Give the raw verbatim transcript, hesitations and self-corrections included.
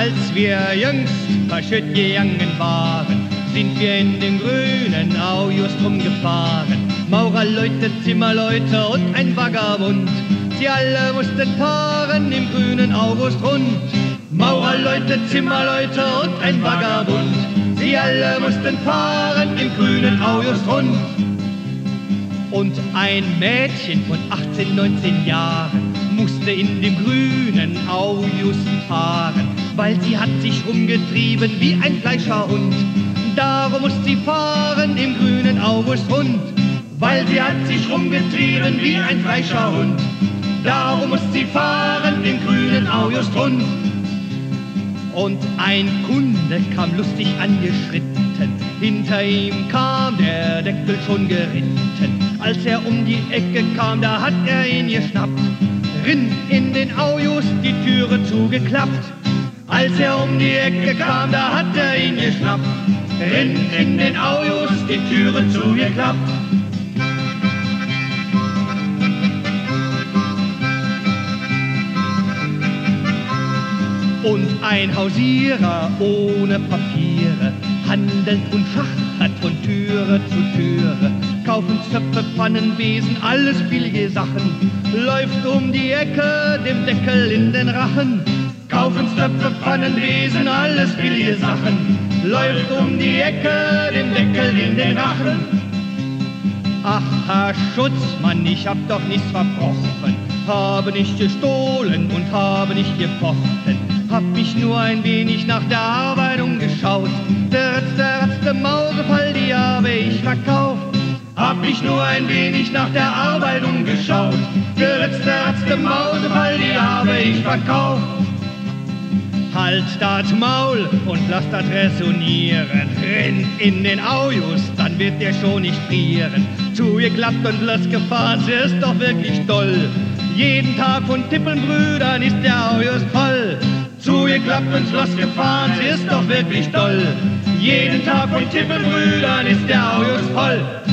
Als wir jüngst verschütt gegangen waren, sind wir in den grünen Aujust rumgefahren. Maurerleute, Zimmerleute und ein Vagabund, sie alle mussten fahren im grünen August rund. Maurerleute, Zimmerleute und ein Vagabund, sie alle mussten fahren im grünen August rund. Und ein Mädchen von achtzehn, neunzehn Jahren musste in dem grünen Aujust fahren, weil sie hat sich rumgetrieben wie ein Fleischerhund. Darum musste sie fahren im grünen August rund, weil sie hat sich rumgetrieben wie ein Fleischerhund. Darum musste sie fahren im grünen August rund. Und ein Kunde kam lustig angeschritten, hinter ihm kam der Deckel schon geritten. Als er um die Ecke kam, da hat er ihn geschnappt, rinn in den Aujust, die Türe zugeklappt. Als er um die Ecke kam, da hat er ihn geschnappt, rinn in den Aujust, die Türe zugeklappt. Und ein Hausierer ohne Papiere handelt und schachtert von Türe zu Türe, kaufen Zöpfe, Pfannen, Besen, alles billige Sachen, läuft um die Ecke, dem Deckel in den Rachen. Kaufen Zöpfe, Pfannen, Besen, alles billige Sachen, läuft um die Ecke, dem Deckel in den Rachen. Ach, Herr Schutzmann, ich hab doch nichts verbrochen, habe nicht gestohlen und habe nicht gefochten, hab mich nur ein wenig nach der Arbeit umgeschaut. Der Ratz, der Ratz, der Mausefall, die habe ich verkauft. Hab mich nur ein wenig nach der Arbeit umgeschaut. Der Ratz, der Ratz, der Mausefall, die habe ich verkauft. Halt das Maul und lass das resonieren. Renn in den Aujust, dann wird der schon nicht frieren. Zugeklappt und losgefahren, sie ist doch wirklich toll. Jeden Tag von Tippelbrüdern ist der Aujust voll. Zugeklappt und losgefahren, sie ist doch wirklich toll. Jeden Tag von Tippelbrüdern ist der Aujust voll.